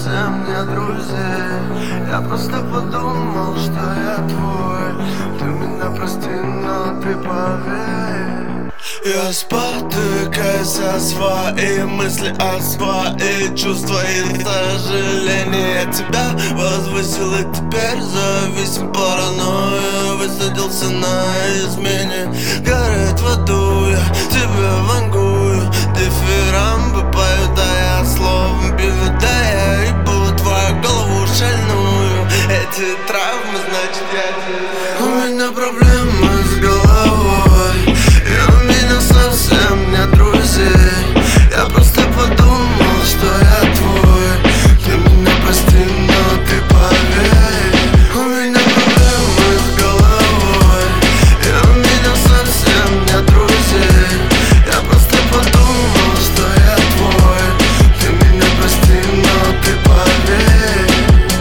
совсем не друзей. Я просто подумал, что я твой. Ты меня прости, но ты поверь. Я спотыкаюсь о свои мысли, о свои чувства и сожаления. Тебя возвысил и теперь зависим паранойя. Высадился на измене, горит в аду, я тебе вангую. Дифирамбы поют, а я словом бью. Да я ебу твою голову шальную. Эти травмы, значит я тебе. У меня проблемы с головой, и у меня совсем нет друзей. Я просто подумал, что я твой. Ты меня прости, но ты поверь. У меня проблемы с головой, и у меня совсем нет друзей. Я просто подумал, что я твой. Ты меня прости, но ты поверь.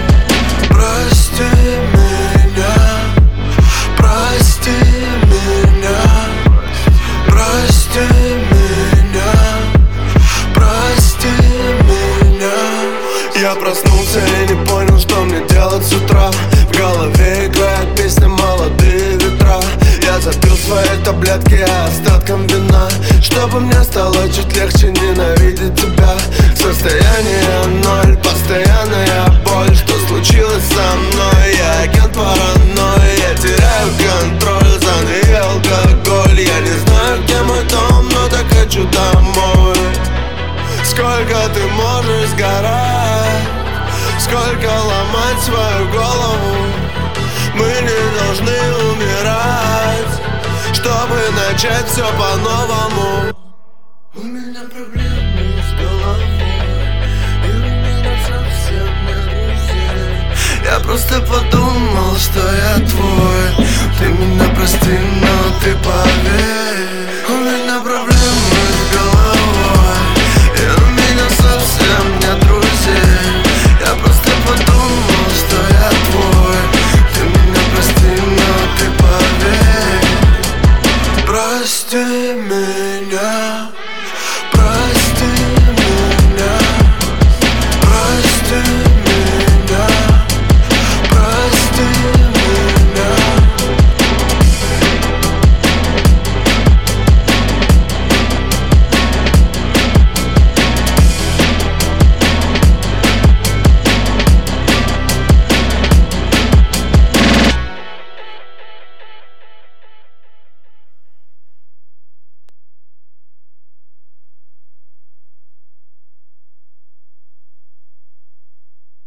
Прости меня, прости меня, прости меня, прости меня. Я проснулся и не понял, что мне делать с утра. В голове играет песня «Молодые ветра». Я запил свои таблетки остатком вина, чтобы мне стало чуть легче ненавидеть тебя. Состояние ноль, постоянная боль. Что случилось со мной? Я агент паранойи. Я теряю контроль, зоны и алкоголь. Я не знаю, где мой дом, но так хочу домой. Сколько ты можешь сгорать? Сколько ломать свою голову? Мы не должны умирать, чтобы начать все по-новому. У меня проблемы с головой, и у меня совсем нет друзей. Я просто подумал, что я твой. Ты меня прости, но ты поверь.